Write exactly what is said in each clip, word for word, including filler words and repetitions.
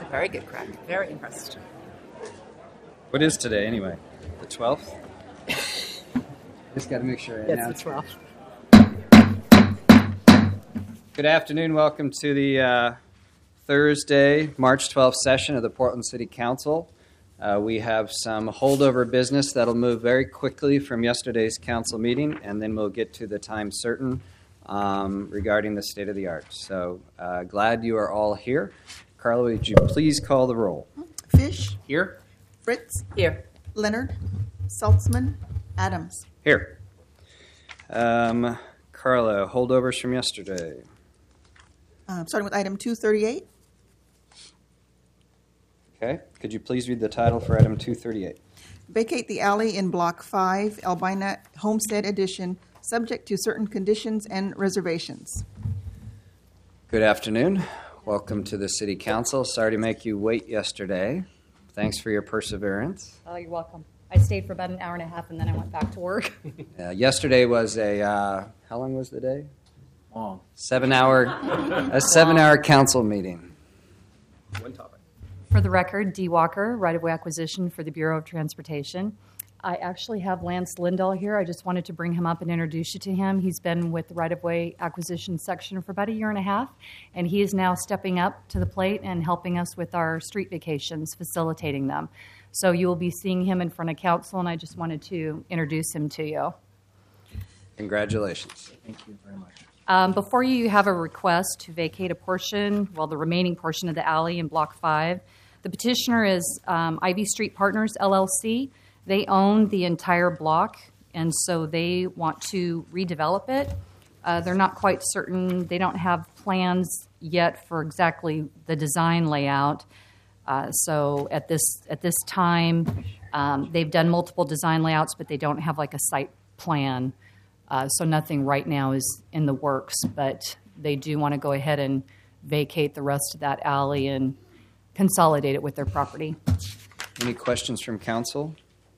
a very good crack. Very impressed. What is today, anyway? The twelfth? Just got to make sure I Yes, announce. the twelfth. Good afternoon. Welcome to the uh, Thursday, March twelfth session of the Portland City Council. Uh, we have some holdover business that'll move very quickly from yesterday's council meeting, and then we'll get to the time certain um, regarding the state of the art. So uh, glad you are all here. Carla, would you please call the roll? Fish, Here. Fritz, Here. Leonard, Saltzman, Adams. Here. Um, Carla, holdovers from yesterday. Uh, starting with item two thirty-eight. Okay. Could you please read the title for item two thirty-eight? Vacate the alley in Block five, Albina Homestead Edition, subject to certain conditions and reservations. Good afternoon. Welcome to the City Council. Sorry to make you wait yesterday. Thanks for your perseverance. Oh, you're welcome. I stayed for about an hour and a half, and then I went back to work. Uh, yesterday was a, uh, how long was the day? Long. Seven hour, a seven hour council meeting. One topic. For the record, Dee Walker, right-of-way acquisition for the Bureau of Transportation. I actually have Lance Lindahl here. I just wanted to bring him up and introduce you to him. He's been with the right-of-way acquisition section for about a year and a half, and he is now stepping up to the plate and helping us with our street vacations, facilitating them. So you will be seeing him in front of council, and I just wanted to introduce him to you. Congratulations. Thank you very much. Um, before you, you have a request to vacate a portion, well, the remaining portion of the alley in Block five. The petitioner is um, Ivy Street Partners, L L C. They own the entire block, and so they want to redevelop it. Uh, they're not quite certain. They don't have plans yet for exactly the design layout. Uh, so at this at this time, um, they've done multiple design layouts, but they don't have like a site plan. Uh, so nothing right now is in the works, but they do want to go ahead and vacate the rest of that alley and consolidate it with their property. Any questions from council?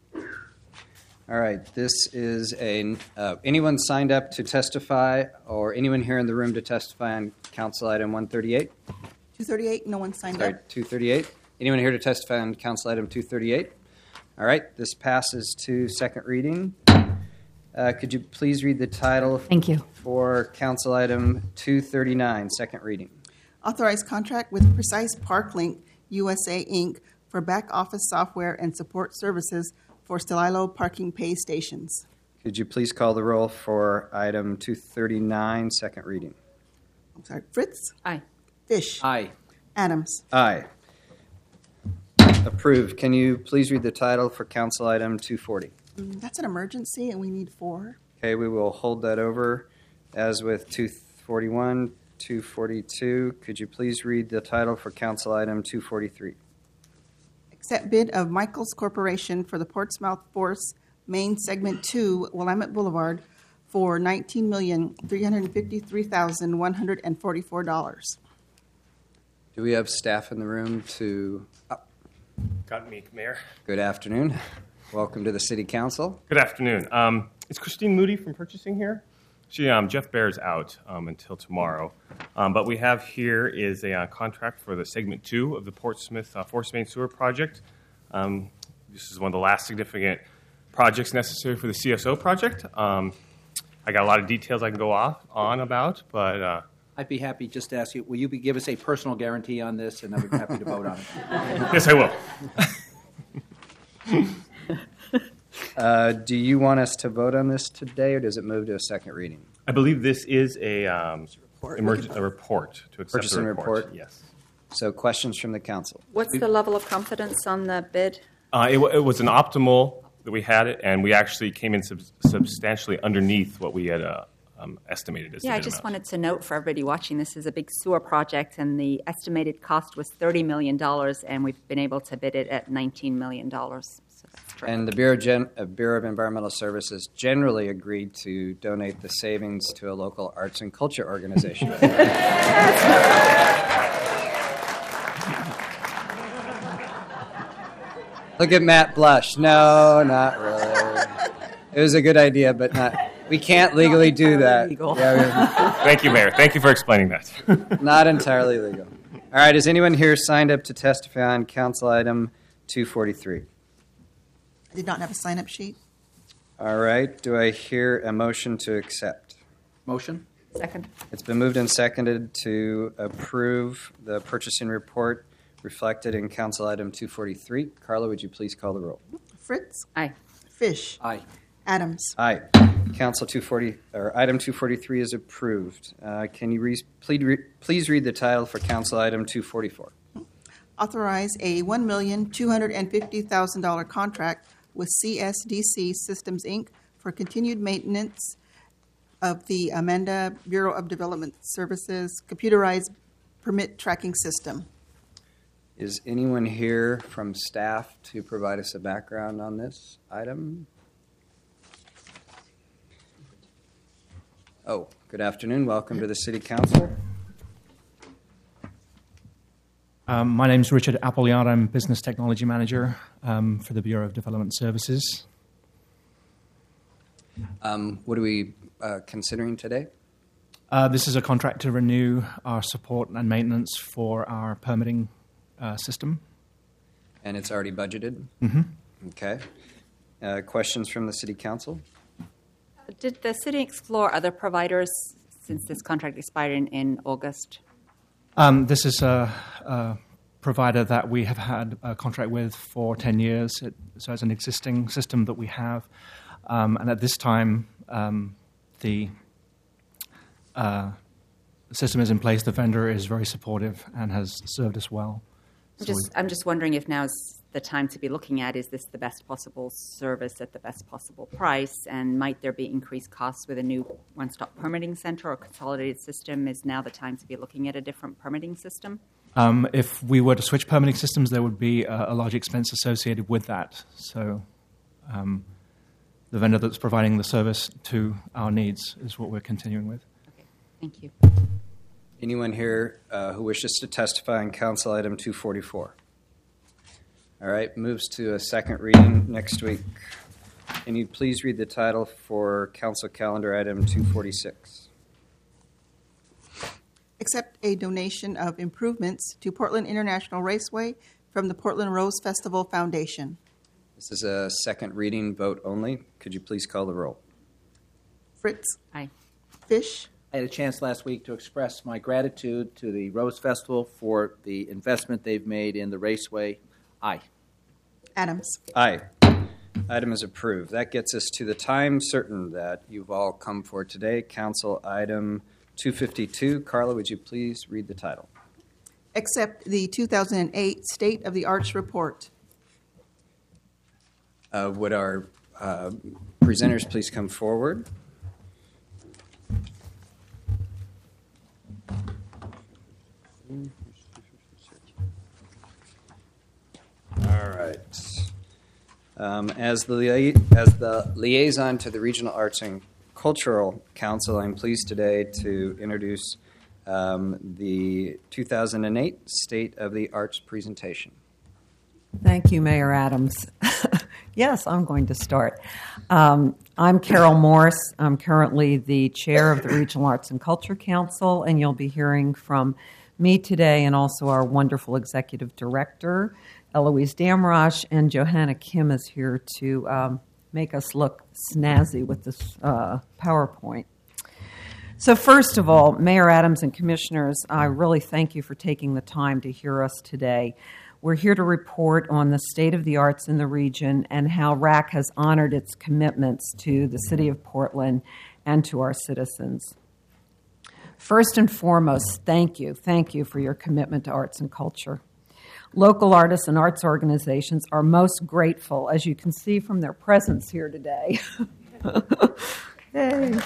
All right, this is a, uh, anyone signed up to testify or anyone here in the room to testify on council item one thirty-eight? two thirty-eight, no one signed Sorry, up. two thirty-eight. Anyone here to testify on council item two thirty-eight? All right, this passes to second reading. Uh, could you please read the title Thank you. for council item two thirty-nine, second reading? Authorized contract with Precise ParkLink U S A, Incorporated for back office software and support services for Stililo parking pay stations. Could you please call the roll for item two thirty-nine, second reading? I'm sorry, Fritz, Aye. Fish, Aye. Adams. Aye. Approved. Can you please read the title for council item two forty? Mm, That's an emergency, and we need four. Okay, we will hold that over. As with two forty-one, two forty-two, could you please read the title for council item two forty-three? Accept bid of Michaels Corporation for the Portsmouth Force Main Segment two, Willamette Boulevard, for nineteen million three hundred fifty-three thousand one hundred forty-four dollars. Do we have staff in the room to... Oh, Got me, Mayor. good afternoon. Welcome to the City Council. Good afternoon. Um, is Christine Moody from purchasing here? She, um, Jeff Bear's out um, until tomorrow, um, but we have here is a uh, contract for the segment two of the Portsmouth uh, Force Main Sewer project. Um, this is one of the last significant projects necessary for the C S O project. Um, I got a lot of details I can go off on about, but uh, I'd be happy just to ask you, will you be, give us a personal guarantee on this, and I'd be happy to vote on it. yes, I will. Uh, do you want us to vote on this today, or does it move to a second reading? I believe this is a um, Report. emergent a report to accept Purchasing the report. report. Yes. So questions from the council? What's the level of confidence on the bid? Uh, it, it was an optimal that we had it, and we actually came in sub- substantially underneath what we had uh, um, estimated as the Yeah, I bid just amount. wanted to note for everybody watching, this is a big sewer project, and the estimated cost was thirty million dollars, and we've been able to bid it at nineteen million dollars. So that's terrific. And the Bureau, Gen- uh, Bureau of Environmental Services generally agreed to donate the savings to a local arts and culture organization. Look at Matt blush. No, not really. It was a good idea, but not. We can't legally do that. Yeah, Thank you, Mayor. Thank you for explaining that. we- not entirely legal. All All right, is anyone here signed up to testify on council item two forty-three? I did not have a sign-up sheet. All right, do I hear a motion to accept? Motion? Second. It's been moved and seconded to approve the purchasing report reflected in council item two forty-three. Carla, would you please call the roll? Fritz, Aye. Fish, Aye. Adams. Aye. Council two forty or item two forty-three is approved. Uh, can you re- please, re- please read the title for council item two forty-four? Authorize a one million two hundred fifty thousand dollars contract with C S D C Systems, Incorporated for continued maintenance of the Amanda Bureau of Development Services computerized permit tracking system. Is anyone here from staff to provide us a background on this item? Oh, good afternoon. Welcome to the City Council. Um, my name is Richard Appleyard. I'm Business Technology Manager um, for the Bureau of Development Services. Um, what are we uh, considering today? Uh, this is a contract to renew our support and maintenance for our permitting uh, system. And it's already budgeted? Mm-hmm. Okay. Uh, questions from the City Council? Did the city explore other providers since this contract expired in, in August? Um, this is a, a provider that we have had a contract with for ten years. It, so it's an existing system that we have. Um, and at this time, um, the uh, system is in place. The vendor is very supportive and has served us well. I'm So just, I'm just wondering if now's the time to be looking at, is this the best possible service at the best possible price, and might there be increased costs with a new one-stop permitting center or consolidated system? Is now the time to be looking at a different permitting system? Um, if we were to switch permitting systems, there would be a, a large expense associated with that. So um, the vendor that's providing the service to our needs is what we're continuing with. Okay, thank you. Anyone here uh, who wishes to testify on council item two forty-four? All right, moves to a second reading next week. Can you please read the title for council calendar item two forty-six? Accept a donation of improvements to Portland International Raceway from the Portland Rose Festival Foundation. This is a second reading, vote only. Could you please call the roll? Fritz, Aye. Fish, I had a chance last week to express my gratitude to the Rose Festival for the investment they've made in the raceway. Aye. Adams. Aye. Item is approved. That gets us to the time certain that you've all come for today. Council item two fifty-two. Carla, would you please read the title? Accept the two thousand eight State of the Arts Report. Uh, would our uh, presenters please come forward? All right. Um, as the lia- as the liaison to the Regional Arts and Cultural Council, I'm pleased today to introduce um, the two thousand eight State of the Arts presentation. Thank you, Mayor Adams. Yes, I'm going to start. Um, I'm Carol Morris. I'm currently the chair of the Regional Arts and Culture Council, and you'll be hearing from me today and also our wonderful executive director, Eloise Damrosch, and Johanna Kim is here to um, make us look snazzy with this uh, PowerPoint. So first of all, Mayor Adams and Commissioners, I really thank you for taking the time to hear us today. We're here to report on the state of the arts in the region and how R A C has honored its commitments to the City of Portland and to our citizens. First and foremost, thank you. Thank you for your commitment to arts and culture. Local artists and arts organizations are most grateful, as you can see from their presence here today. Hey.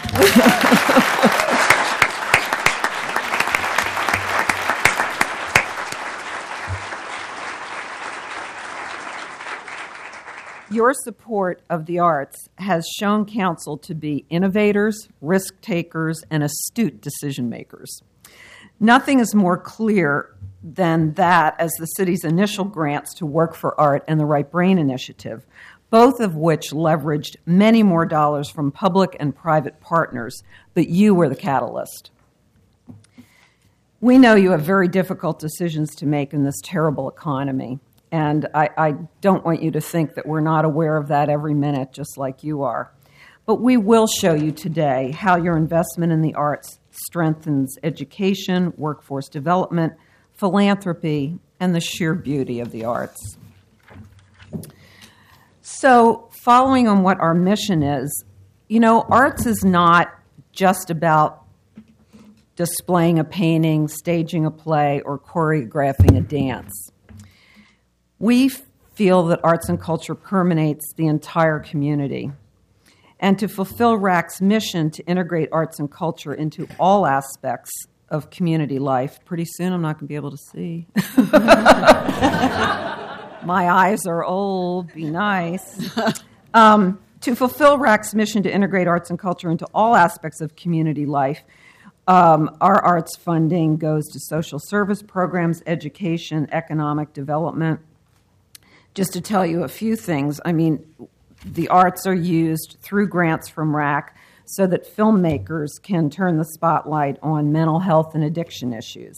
Your support of the arts has shown council to be innovators, risk takers, and astute decision makers. Nothing is more clear than that as the city's initial grants to Work for Art and the Right Brain Initiative, both of which leveraged many more dollars from public and private partners, but you were the catalyst. We know you have very difficult decisions to make in this terrible economy, and I, I don't want you to think that we're not aware of that every minute, just like you are. But we will show you today how your investment in the arts strengthens education, workforce development, philanthropy, and the sheer beauty of the arts. So, following on what our mission is, you know, arts is not just about displaying a painting, staging a play, or choreographing a dance. We feel that arts and culture permeates the entire community. And to fulfill R A C's mission to integrate arts and culture into all aspects of community life, pretty soon I'm not going to be able to see. My eyes are old, be nice. Um, to fulfill R A C's mission to integrate arts and culture into all aspects of community life, um, our arts funding goes to social service programs, education, economic development. Just to tell you a few things, I mean, the arts are used through grants from R A C so that filmmakers can turn the spotlight on mental health and addiction issues,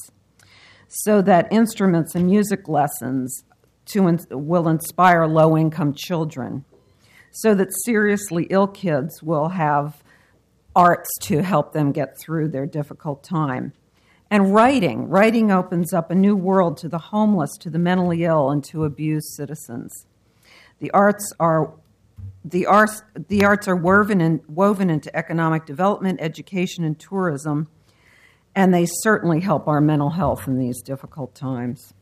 so that instruments and music lessons to in, will inspire low-income children, so that seriously ill kids will have arts to help them get through their difficult time. And writing. Writing opens up a new world to the homeless, to the mentally ill, and to abused citizens. The arts are the arts the arts are woven in, woven into economic development, education, and tourism, and they certainly help our mental health in these difficult times.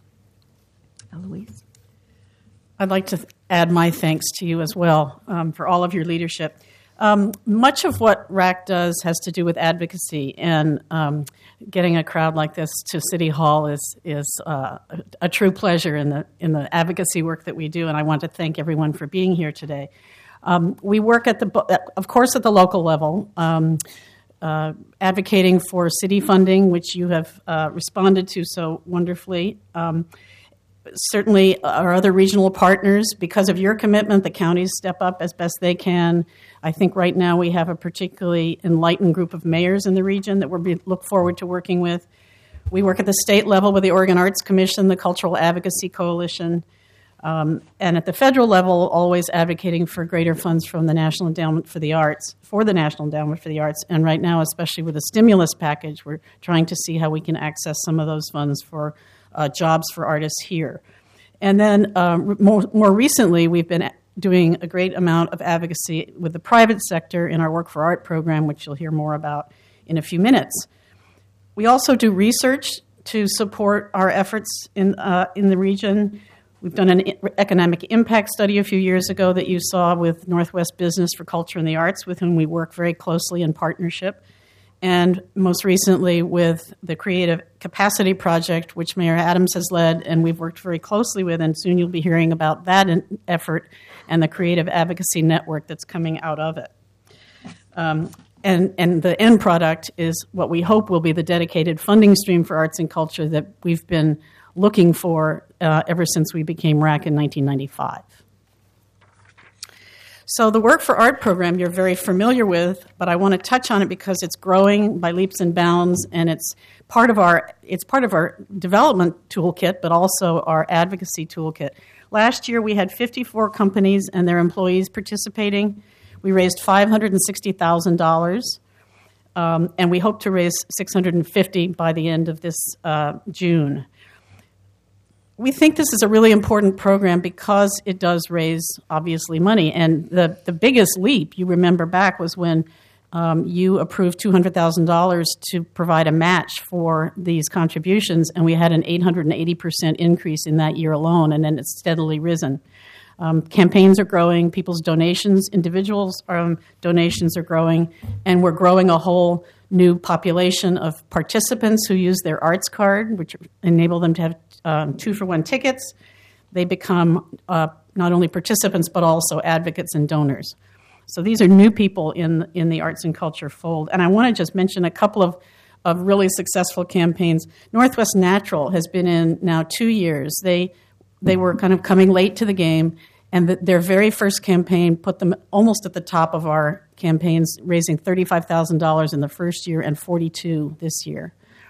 Eloise? I'd like to add my thanks to you as well um, for all of your leadership. Um, much of what R A C does has to do with advocacy, and um, getting a crowd like this to City Hall is is uh, a, a true pleasure in the in the advocacy work that we do. And I want to thank everyone for being here today. Um, we work at the, of course, at the local level, um, uh, advocating for city funding, which you have uh, responded to so wonderfully. Um, Certainly, our other regional partners, because of your commitment, the counties step up as best they can. I think right now we have a particularly enlightened group of mayors in the region that we look forward to working with. We work at the state level with the Oregon Arts Commission, the Cultural Advocacy Coalition, um, and at the federal level, always advocating for greater funds from the National Endowment for the Arts, for the National Endowment for the Arts. And right now, especially with the stimulus package, we're trying to see how we can access some of those funds for Uh, jobs for artists here. And then um, more, more recently, we've been doing a great amount of advocacy with the private sector in our Work for Art program, which you'll hear more about in a few minutes. We also do research to support our efforts in, uh, in the region. We've done an economic impact study a few years ago that you saw with Northwest Business for Culture and the Arts, with whom we work very closely in partnership. And most recently with the Creative Capacity Project, which Mayor Adams has led, and we've worked very closely with, and soon you'll be hearing about that effort and the Creative Advocacy Network that's coming out of it. Um, and, and the end product is what we hope will be the dedicated funding stream for arts and culture that we've been looking for uh, ever since we became R A C in nineteen ninety-five. So the Work for Art program you're very familiar with, but I want to touch on it because it's growing by leaps and bounds, and it's part of our it's part of our development toolkit, but also our advocacy toolkit. Last year we had fifty-four companies and their employees participating. We raised five hundred sixty thousand dollars, um, and we hope to raise six hundred fifty thousand dollars by the end of this uh, June. We think this is a really important program because it does raise, obviously, money. And the, the biggest leap, you remember back, was when um, you approved two hundred thousand dollars to provide a match for these contributions, and we had an eight hundred eighty percent increase in that year alone, and then it's steadily risen. Um, campaigns are growing, people's donations, individuals' um, donations are growing, and we're growing a whole new population of participants who use their arts card, which enable them to have um, two-for-one tickets. They become uh, not only participants but also advocates and donors. So these are new people in in the arts and culture fold. And I want to just mention a couple of, of really successful campaigns. Northwest Natural has been in now two years. They they were kind of coming late to the game, and the, their very first campaign put them almost at the top of our campaigns, raising thirty-five thousand dollars in the first year and forty-two this year.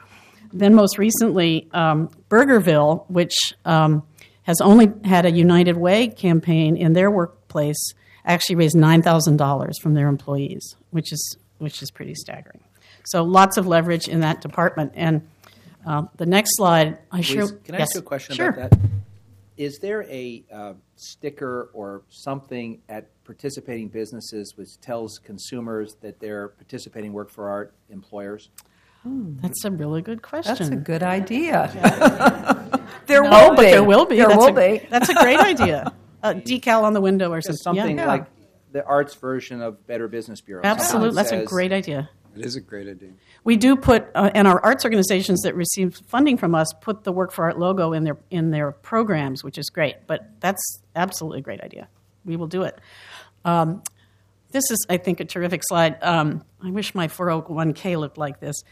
then most recently, um, Burgerville, which um, has only had a United Way campaign in their workplace, actually raised nine thousand dollars from their employees, which is which is pretty staggering. So lots of leverage in that department. And uh, the next slide, I Please, sure. Can I yes. ask you a question sure. about that? Is there a uh, sticker or something at participating businesses which tells consumers that their participating work for art employers? That's a really good question. That's a good idea. there No, will but be. there will be. There that's will a, be. That's a great idea. A decal on the window or Just something. something Yeah. like the arts version of Better Business Bureau. Absolutely. Something That's that a says- great idea. It is a great idea. We do put, uh, and our arts organizations that receive funding from us put the Work for Art logo in their in their programs, which is great. But that's absolutely a great idea. We will do it. Um, this is, I think, a terrific slide. Um, I wish my four oh one k looked like this.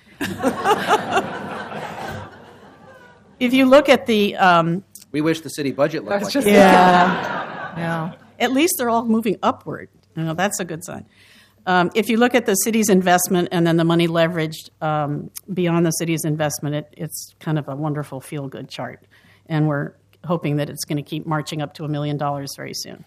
If you look at the, um, We wish the city budget looked like just- that. yeah, Yeah. at least they're all moving upward. You know, that's a good sign. Um, if you look at the city's investment and then the money leveraged um, beyond the city's investment, it, it's kind of a wonderful feel-good chart. And we're hoping that it's going to keep marching up to a million dollars very soon.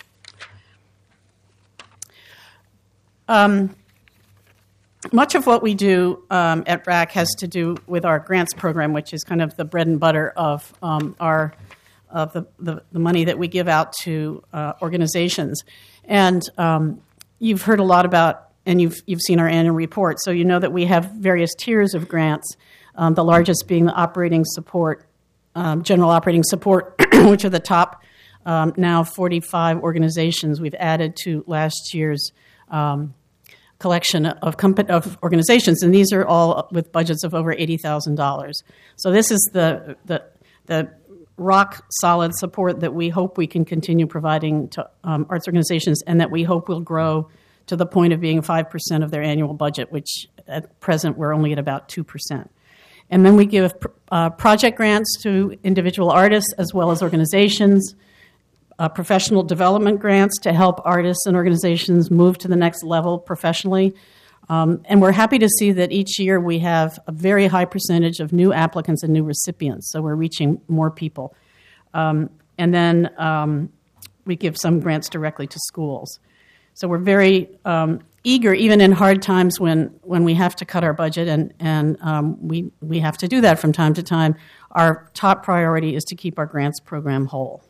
Um, much of what we do um, at R A C has to do with our grants program, which is kind of the bread and butter of um, our of the, the, the money that we give out to uh, organizations. And um, you've heard a lot about, and you've you've seen our annual report, so you know that we have various tiers of grants, um, the largest being the operating support, um, general operating support, which are the top um, now forty-five organizations we've added to last year's um, collection of, comp- of organizations, and these are all with budgets of over eighty thousand dollars. So this is the the the rock solid support that we hope we can continue providing to um, arts organizations, and that we hope will grow to the point of being five percent of their annual budget, which at present we're only at about two percent. And then we give uh, project grants to individual artists as well as organizations, uh, professional development grants to help artists and organizations move to the next level professionally. Um, and we're happy to see that each year we have a very high percentage of new applicants and new recipients, so we're reaching more people. Um, and then um, we give some grants directly to schools. So we're very um, eager, even in hard times when, when we have to cut our budget, and, and um, we, we have to do that from time to time. Our top priority is to keep our grants program whole.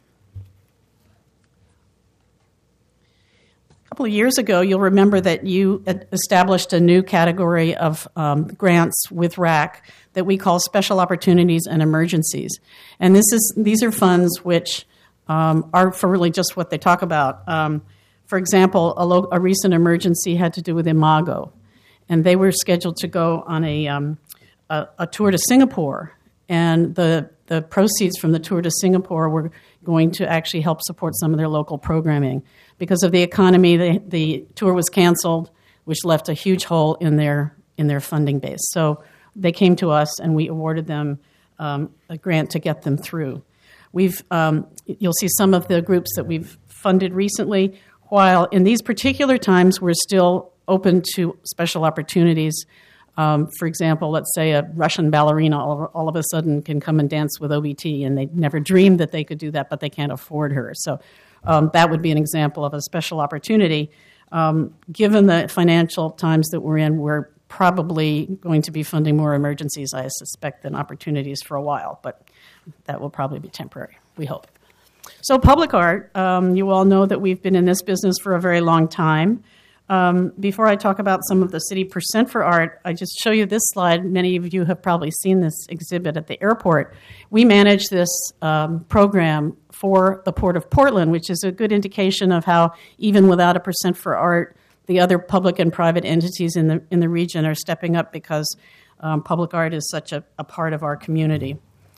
A couple of years ago, you'll remember that you established a new category of um, grants with R A C that we call Special Opportunities and Emergencies. And this is these are funds which um, are for really just what they talk about. Um, for example, a, lo- a recent emergency had to do with Imago, and they were scheduled to go on a, um, a, a tour to Singapore, and the the proceeds from the tour to Singapore were going to actually help support some of their local programming. Because of the economy, the, the tour was canceled, which left a huge hole in their in their funding base. So they came to us, and we awarded them um, a grant to get them through. We've um, you'll see some of the groups that we've funded recently. While in these particular times, we're still open to special opportunities. Um, for example, let's say a Russian ballerina all, all of a sudden can come and dance with O B T, and they never dreamed that they could do that, but they can't afford her. So um, that would be an example of a special opportunity. Um, given the financial times that we're in, we're probably going to be funding more emergencies, I suspect, than opportunities for a while, but that will probably be temporary, we hope. So public art, um, you all know that we've been in this business for a very long time. Um, before I talk about some of the city percent for art, I just show you this slide. Many of you have probably seen this exhibit at the airport. We manage this um, program for the Port of Portland, which is a good indication of how, even without a percent for art, the other public and private entities in the in the region are stepping up because um, public art is such a, a part of our community.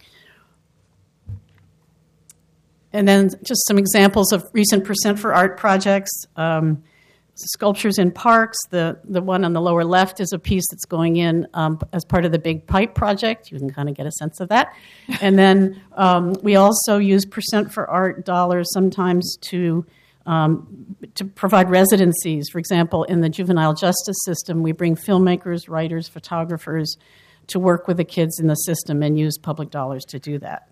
And then just some examples of recent percent for art projects. Um, Sculptures in Parks, the, the one on the lower left is a piece that's going in um, as part of the Big Pipe project. You can kind of get a sense of that. And then um, we also use percent for art dollars sometimes to um, to provide residencies. For example, in the juvenile justice system, we bring filmmakers, writers, photographers to work with the kids in the system and use public dollars to do that.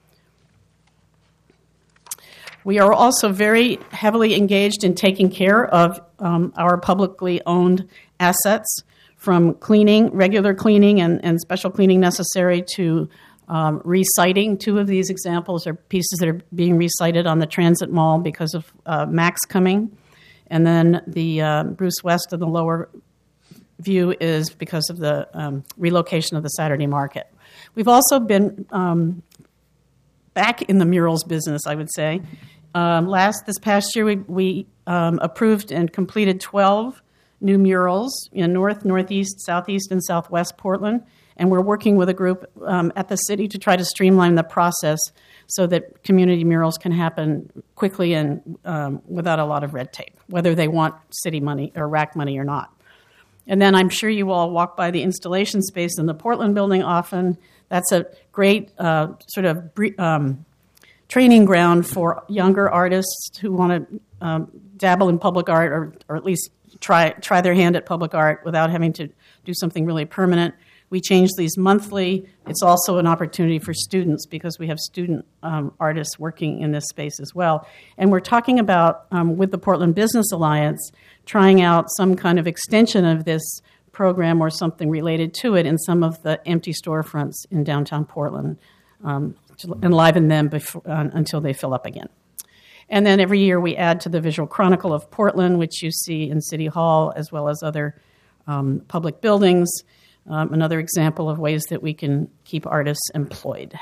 We are also very heavily engaged in taking care of um, our publicly owned assets, from cleaning, regular cleaning and, and special cleaning necessary, to um, reciting. Two of these examples are pieces that are being recited on the Transit Mall because of uh, Max coming. And then the uh, Bruce West of the lower view is because of the um, relocation of the Saturday market. We've also been um, back in the murals business, I would say. Um, last, this past year, we, we um, approved and completed twelve new murals in North, Northeast, Southeast, and Southwest Portland. And we're working with a group um, at the city to try to streamline the process so that community murals can happen quickly and um, without a lot of red tape, whether they want city money or R A C money or not. And then I'm sure you all walk by the installation space in the Portland building often. That's a great uh, sort of um, training ground for younger artists who want to um, dabble in public art, or, or at least try try their hand at public art without having to do something really permanent. We change these monthly. It's also an opportunity for students because we have student um, artists working in this space as well. And we're talking about, um, with the Portland Business Alliance, trying out some kind of extension of this program or something related to it in some of the empty storefronts in downtown Portland, um, to enliven them before, uh, until they fill up again. And then every year we add to the Visual Chronicle of Portland, which you see in City Hall as well as other um, public buildings. Um, another example of ways that we can keep artists employed.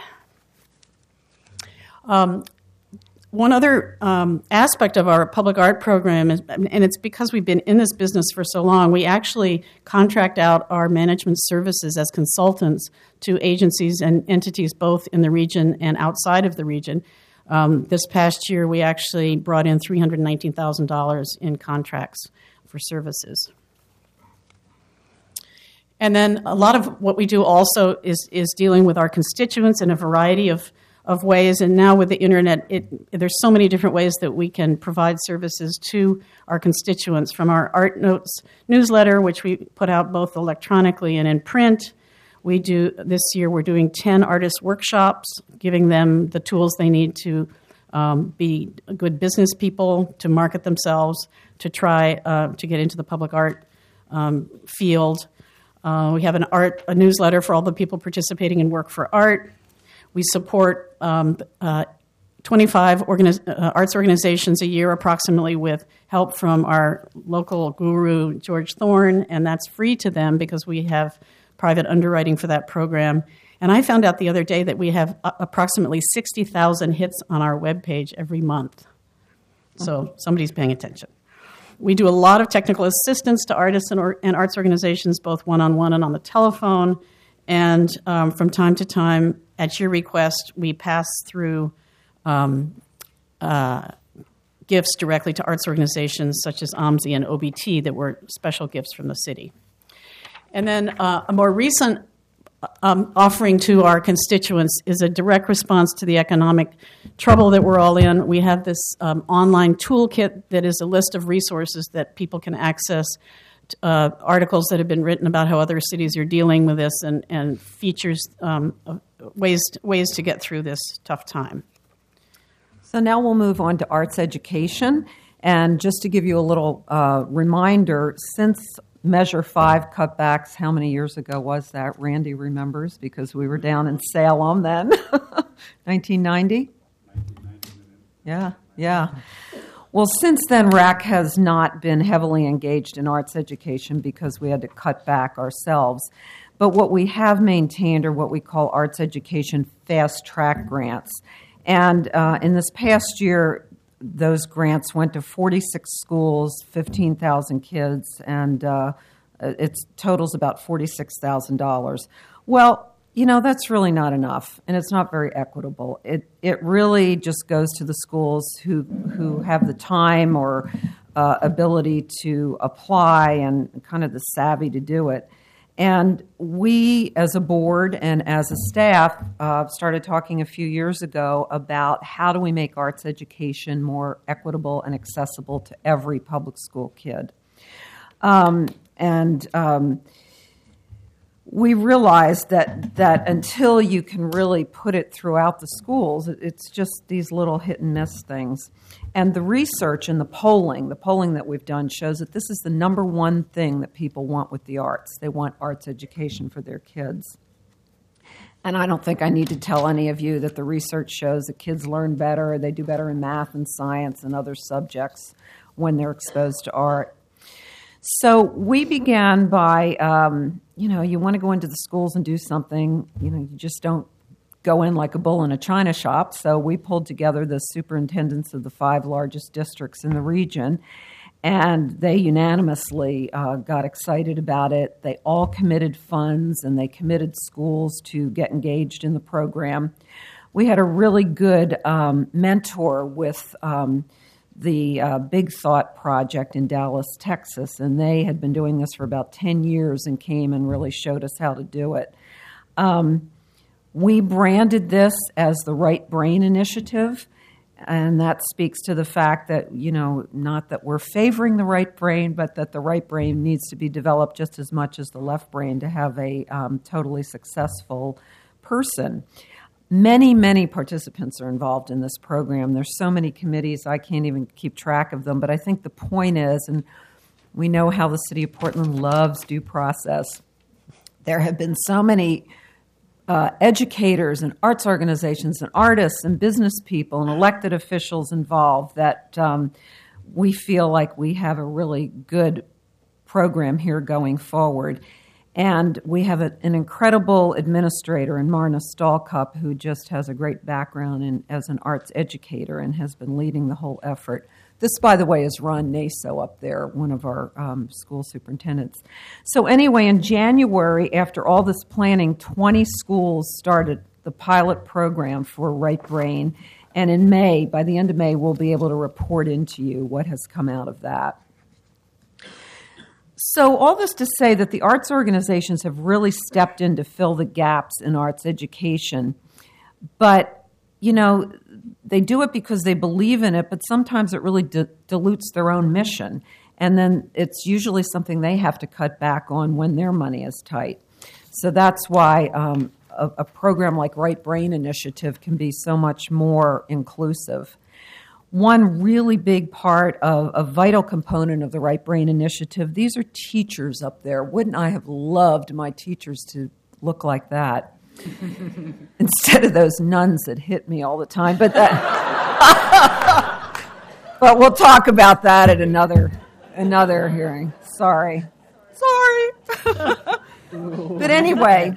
Um, one other um, aspect of our public art program, is, and it's because we've been in this business for so long, we actually contract out our management services as consultants to agencies and entities both in the region and outside of the region. Um, this past year, we actually brought in three hundred nineteen thousand dollars in contracts for services. And then a lot of what we do also is is dealing with our constituents in a variety of, of ways. And now with the internet, it, there's so many different ways that we can provide services to our constituents, from our Art Notes newsletter, which we put out both electronically and in print. We do, this year we're doing ten artist workshops, giving them the tools they need to um, be good business people, to market themselves, to try uh, to get into the public art um, field. Uh, we have an art a newsletter for all the people participating in Work for Art. We support um, uh, twenty-five organiz- uh, arts organizations a year, approximately, with help from our local guru, George Thorne, and that's free to them because we have private underwriting for that program. And I found out the other day that we have uh, approximately sixty thousand hits on our webpage every month. So somebody's paying attention. We do a lot of technical assistance to artists and, or, and arts organizations, both one-on-one and on the telephone. And um, from time to time, at your request, we pass through um, uh, gifts directly to arts organizations such as O M S I and O B T that were special gifts from the city. And then uh, a more recent um, offering to our constituents is a direct response to the economic trouble that we're all in. We have this um, online toolkit that is a list of resources that people can access, uh, articles that have been written about how other cities are dealing with this, and, and features um, ways, ways to get through this tough time. So now we'll move on to arts education. And just to give you a little uh, reminder, since Measure five cutbacks, how many years ago was that? Randy remembers because we were down in Salem then. nineteen ninety? Yeah, yeah. Well, since then, R A C has not been heavily engaged in arts education because we had to cut back ourselves. But what we have maintained are what we call arts education fast track grants. And uh, in this past year, those grants went to forty-six schools, fifteen thousand kids, and uh, it totals about forty-six thousand dollars. Well, you know, that's really not enough, and it's not very equitable. It it really just goes to the schools who who have the time or uh, ability to apply and kind of the savvy to do it. And we, as a board and as a staff, uh, started talking a few years ago about how do we make arts education more equitable and accessible to every public school kid. Um, and um, we realized that that until you can really put it throughout the schools, it's just these little hit and miss things. And the research and the polling, the polling that we've done shows that this is the number one thing that people want with the arts. They want arts education for their kids. And I don't think I need to tell any of you that the research shows that kids learn better, they do better in math and science and other subjects when they're exposed to art. So we began by, um, you know, you want to go into the schools and do something, you know, you just don't go in like a bull in a china shop. So we pulled together the superintendents of the five largest districts in the region, and they unanimously uh, got excited about it. They all committed funds, and they committed schools to get engaged in the program. We had a really good um, mentor with um, the uh, Big Thought Project in Dallas, Texas, and they had been doing this for about ten years and came and really showed us how to do it. Um, we branded this as the Right Brain Initiative, and that speaks to the fact that, you know, not that we're favoring the right brain, but that the right brain needs to be developed just as much as the left brain to have a um, totally successful person. Many, many participants are involved in this program. There's so many committees, I can't even keep track of them, but I think the point is, and we know how the city of Portland loves due process, there have been so many Uh, educators and arts organizations and artists and business people and elected officials involved that um, we feel like we have a really good program here going forward. And we have a, an incredible administrator in Marna Stahlkup, who just has a great background in, as an arts educator and has been leading the whole effort. This, by the way, is Ron Naso up there, one of our um, school superintendents. So anyway, in January, after all this planning, twenty schools started the pilot program for Right Brain. And in May, by the end of May, we'll be able to report into you what has come out of that. So all this to say that the arts organizations have really stepped in to fill the gaps in arts education. But, you know, they do it because they believe in it, but sometimes it really di- dilutes their own mission. And then it's usually something they have to cut back on when their money is tight. So that's why um, a, a program like Right Brain Initiative can be so much more inclusive. One really big part of a vital component of the Right Brain Initiative, these are teachers up there. Wouldn't I have loved my teachers to look like that? Instead of those nuns that hit me all the time. But that, but we'll talk about that at another another hearing. Sorry, sorry. But anyway,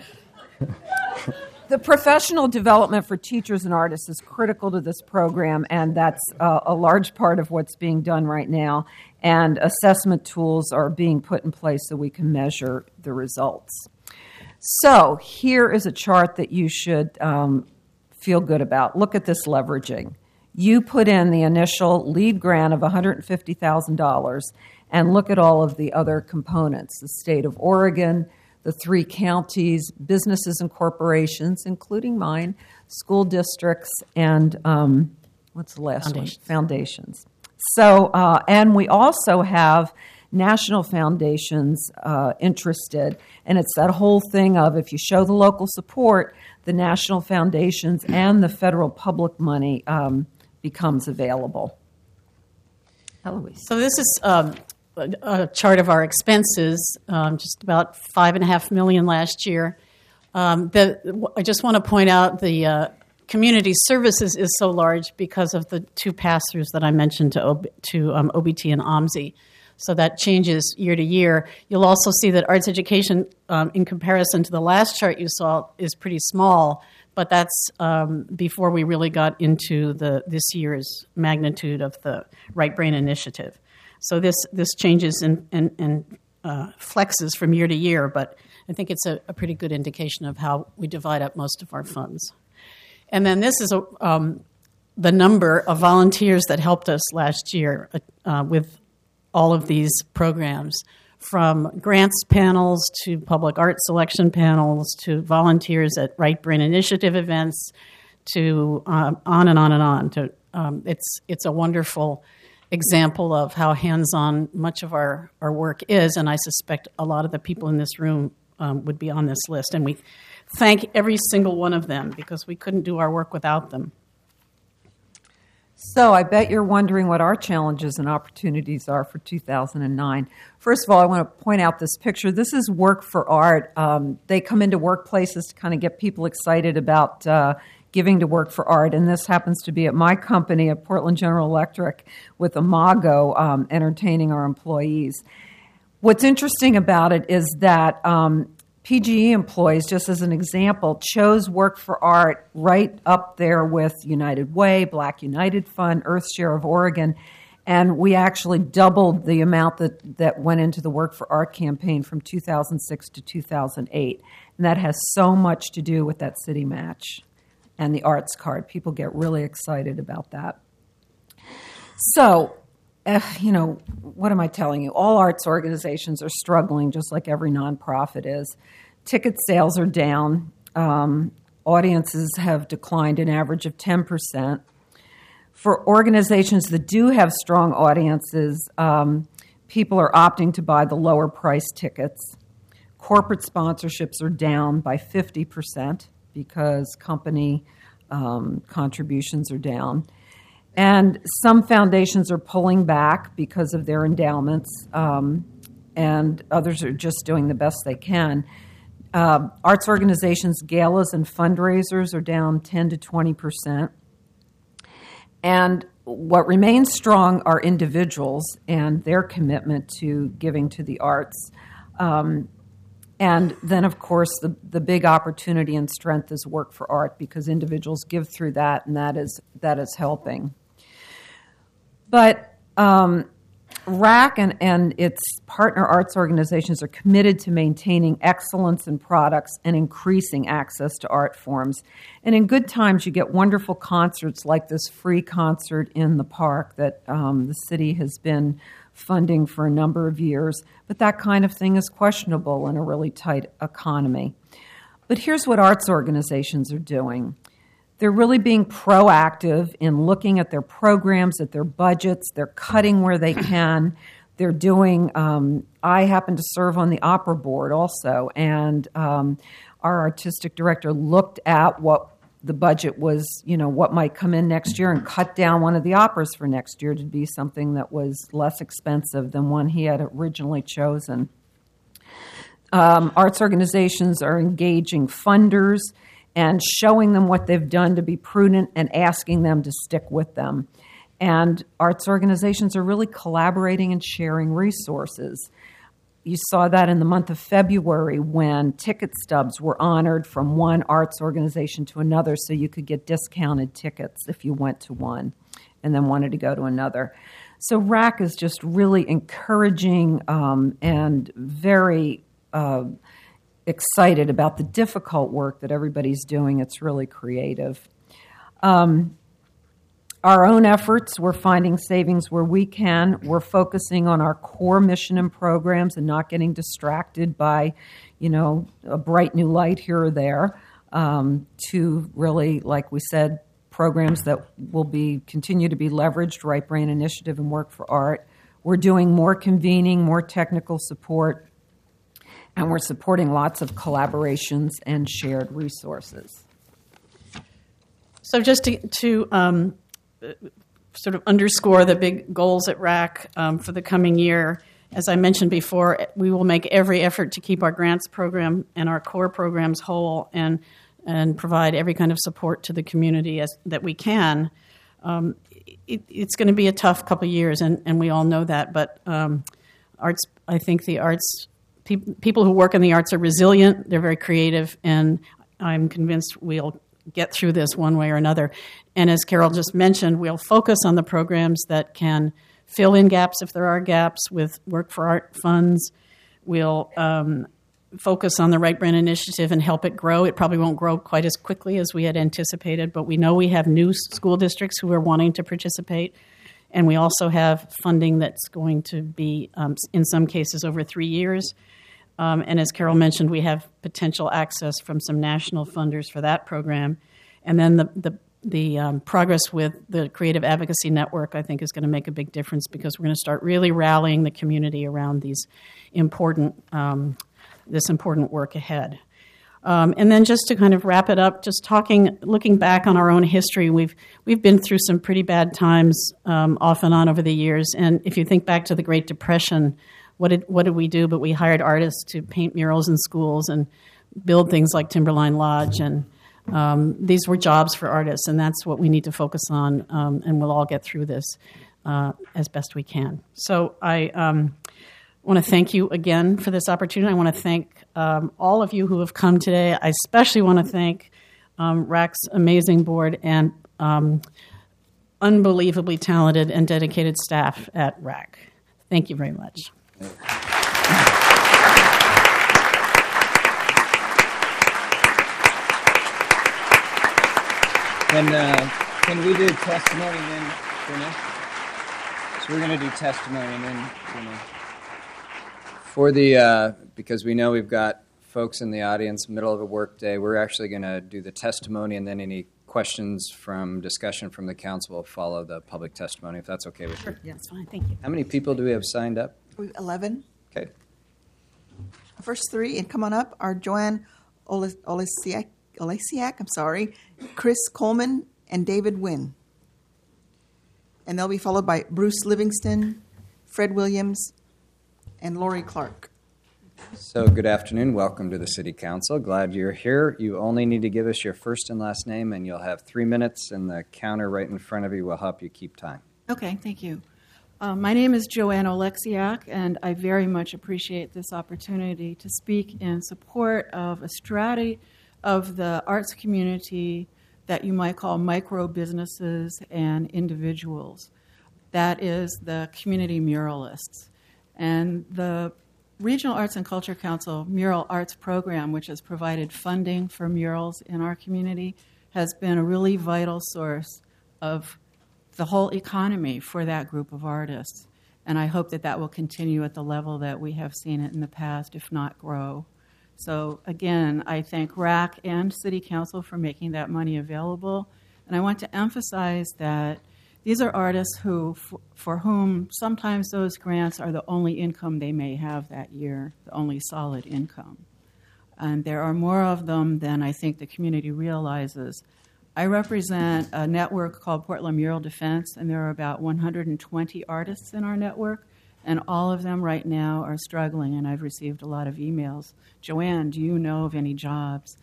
the professional development for teachers and artists is critical to this program, and that's uh, a large part of what's being done right now. And assessment tools are being put in place so we can measure the results. So here is a chart that you should um, feel good about. Look at this leveraging. You put in the initial lead grant of one hundred fifty thousand dollars, and look at all of the other components, the state of Oregon, the three counties, businesses and corporations, including mine, school districts, and um, what's the last Foundations. one? Foundations. So, uh, and we also have national foundations uh, interested, and it's that whole thing of if you show the local support, the national foundations and the federal public money um, becomes available. Eloise. So this is um, a, a chart of our expenses, um, just about five and a half million last year. Um, the, I just want to point out the uh, community services is so large because of the two pass-throughs that I mentioned to, O B, to um, O B T and O M S I. So that changes year to year. You'll also see that arts education, um, in comparison to the last chart you saw, is pretty small, but that's um, before we really got into the this year's magnitude of the Right Brain Initiative. So this this changes and, and, and uh, flexes from year to year, but I think it's a, a pretty good indication of how we divide up most of our funds. And then this is a, um, the number of volunteers that helped us last year uh, with all of these programs, from grants panels to public art selection panels to volunteers at Right Brain Initiative events to um, on and on and on. To um, it's it's a wonderful example of how hands-on much of our, our work is, and I suspect a lot of the people in this room um, would be on this list. And we thank every single one of them because we couldn't do our work without them. So I bet you're wondering what our challenges and opportunities are for two thousand nine. First of all, I want to point out this picture. This is Work for Art. Um, they come into workplaces to kind of get people excited about uh, giving to Work for Art, and this happens to be at my company at Portland General Electric with Imago um, entertaining our employees. What's interesting about it is that um, P G E employees, just as an example, chose Work for Art right up there with United Way, Black United Fund, Earthshare of Oregon, and we actually doubled the amount that, that went into the Work for Art campaign from two thousand six to two thousand eight. And that has so much to do with that city match and the arts card. People get really excited about that. So, uh, you know, what am I telling you? All arts organizations are struggling just like every nonprofit is. Ticket sales are down. Um, audiences have declined an average of ten percent. For organizations that do have strong audiences, um, people are opting to buy the lower price tickets. Corporate sponsorships are down by fifty percent because company um, contributions are down. And some foundations are pulling back because of their endowments, um, and others are just doing the best they can. Uh, arts organizations, galas, and fundraisers are down ten to twenty percent. And what remains strong are individuals and their commitment to giving to the arts. Um, and then, of course, the, the big opportunity and strength is Work for Art because individuals give through that, and that is that is helping. But um, R A C and, and its partner arts organizations are committed to maintaining excellence in products and increasing access to art forms. And in good times, you get wonderful concerts like this free concert in the park that um, the city has been funding for a number of years. But that kind of thing is questionable in a really tight economy. But here's what arts organizations are doing. They're really being proactive in looking at their programs, at their budgets. They're cutting where they can. They're doing, um, I happen to serve on the opera board also, and um, our artistic director looked at what the budget was, you know, what might come in next year and cut down one of the operas for next year to be something that was less expensive than one he had originally chosen. Um, arts organizations are engaging funders and showing them what they've done to be prudent and asking them to stick with them. And arts organizations are really collaborating and sharing resources. You saw that in the month of February when ticket stubs were honored from one arts organization to another so you could get discounted tickets if you went to one and then wanted to go to another. So R A C is just really encouraging um, and very uh, excited about the difficult work that everybody's doing. It's really creative. Um, our own efforts, we're finding savings where we can. We're focusing on our core mission and programs and not getting distracted by, you know, a bright new light here or there um, to really, like we said, programs that will be continue to be leveraged, Right Brain Initiative and Work for Art. We're doing more convening, more technical support, and we're supporting lots of collaborations and shared resources. So just to, to um, sort of underscore the big goals at R A C um, for the coming year, as I mentioned before, we will make every effort to keep our grants program and our core programs whole and and provide every kind of support to the community as that we can. Um, it, it's going to be a tough couple of years, and, and we all know that, but um, arts, I think the arts people who work in the arts are resilient, they're very creative, and I'm convinced we'll get through this one way or another. And as Carol just mentioned, we'll focus on the programs that can fill in gaps if there are gaps with Work for Art funds. We'll um, focus on the Right Brain Initiative and help it grow. It probably won't grow quite as quickly as we had anticipated, but we know we have new school districts who are wanting to participate. And we also have funding that's going to be, um, in some cases, over three years. Um, and as Carol mentioned, we have potential access from some national funders for that program. And then the the, the um, progress with the Creative Advocacy Network, I think, is going to make a big difference because we're going to start really rallying the community around these important um, this important work ahead. Um, and then just to kind of wrap it up, just talking, looking back on our own history, we've we've been through some pretty bad times um, off and on over the years. And if you think back to the Great Depression, what did what did we do? But we hired artists to paint murals in schools and build things like Timberline Lodge, and um, these were jobs for artists, and that's what we need to focus on. Um, and we'll all get through this uh, as best we can. So I. Um, I want to thank you again for this opportunity. I want to thank um, all of you who have come today. I especially want to thank um, R A C's amazing board and um, unbelievably talented and dedicated staff at R A C. Thank you very much. Can, uh, can we do testimony then, Jenna? So we're going to do testimony and then Jenna. For the, uh, because we know we've got folks in the audience, middle of a work day, we're actually going to do the testimony, and then any questions from discussion from the council will follow the public testimony, if that's okay with you. Sure, yeah, that's fine. Thank you. How many people do we have signed up? We have eleven. Okay. The first three, and come on up, are Joanne Oles- Olesiak, Olesiak, I'm sorry, Chris Coleman, and David Wynn. And they'll be followed by Bruce Livingston, Fred Williams, and Lori Clark. So good afternoon. Welcome to the City Council. Glad you're here. You only need to give us your first and last name, and you'll have three minutes, and the counter right in front of you will help you keep time. Okay, thank you. Uh, my name is Joanne Oleksiak, and I very much appreciate this opportunity to speak in support of a strategy of the arts community that you might call micro businesses and individuals. That is the community muralists. And the Regional Arts and Culture Council Mural Arts Program, which has provided funding for murals in our community, has been a really vital source of the whole economy for that group of artists. And I hope that that will continue at the level that we have seen it in the past, if not grow. So again, I thank R A C and City Council for making that money available. And I want to emphasize that these are artists who, for whom sometimes those grants are the only income they may have that year, the only solid income. And there are more of them than I think the community realizes. I represent a network called Portland Mural Defense, and there are about one hundred twenty artists in our network, and all of them right now are struggling, and I've received a lot of emails. Joanne, do you know of any jobs?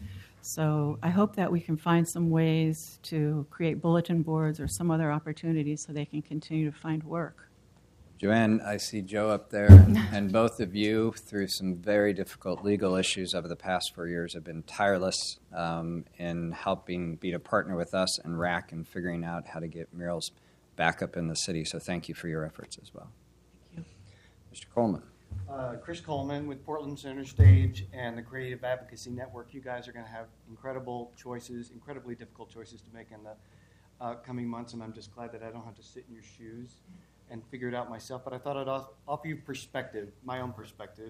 So I hope that we can find some ways to create bulletin boards or some other opportunities so they can continue to find work. Joanne, I see Joe up there, and, and both of you, through some very difficult legal issues over the past four years, have been tireless um, in helping be a partner with us and R A C and figuring out how to get murals back up in the city. So thank you for your efforts as well. Thank you. Mister Coleman. Uh, Chris Coleman with Portland Center Stage and the Creative Advocacy Network. You guys are going to have incredible choices, incredibly difficult choices to make in the uh, coming months, and I'm just glad that I don't have to sit in your shoes and figure it out myself. But I thought I'd offer you perspective, my own perspective.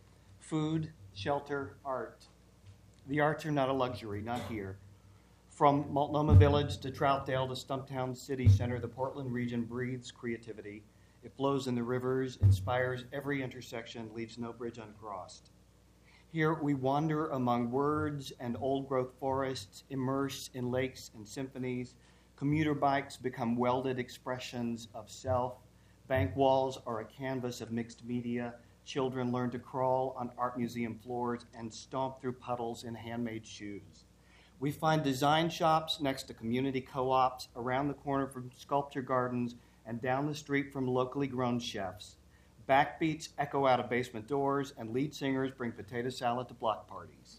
Food, shelter, art. The arts are not a luxury, not here. From Multnomah Village to Troutdale to Stumptown City Center, the Portland region breathes creativity. It flows in the rivers, inspires every intersection, leaves no bridge uncrossed. Here we wander among words and old-growth forests, immersed in lakes and symphonies. Commuter bikes become welded expressions of self. Bank walls are a canvas of mixed media. Children learn to crawl on art museum floors and stomp through puddles in handmade shoes. We find design shops next to community co-ops, around the corner from sculpture gardens, and down the street from locally grown chefs. Backbeats echo out of basement doors, and lead singers bring potato salad to block parties.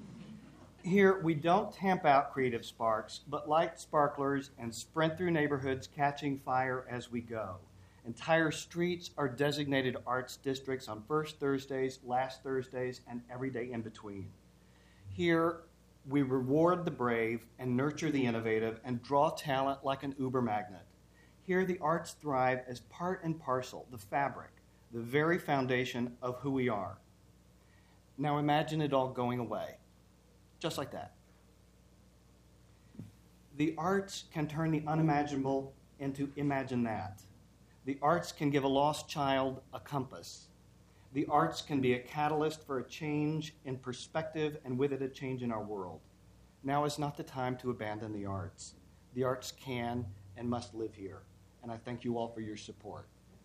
Here, we don't tamp out creative sparks, but light sparklers and sprint through neighborhoods, catching fire as we go. Entire streets are designated arts districts on first Thursdays, last Thursdays, and every day in between. Here, we reward the brave and nurture the innovative and draw talent like an Uber magnet. Here, the arts thrive as part and parcel, the fabric, the very foundation of who we are. Now imagine it all going away, just like that. The arts can turn the unimaginable into imagine that. The arts can give a lost child a compass. The arts can be a catalyst for a change in perspective and with it a change in our world. Now is not the time to abandon the arts. The arts can and must live here. And I thank you all for your support.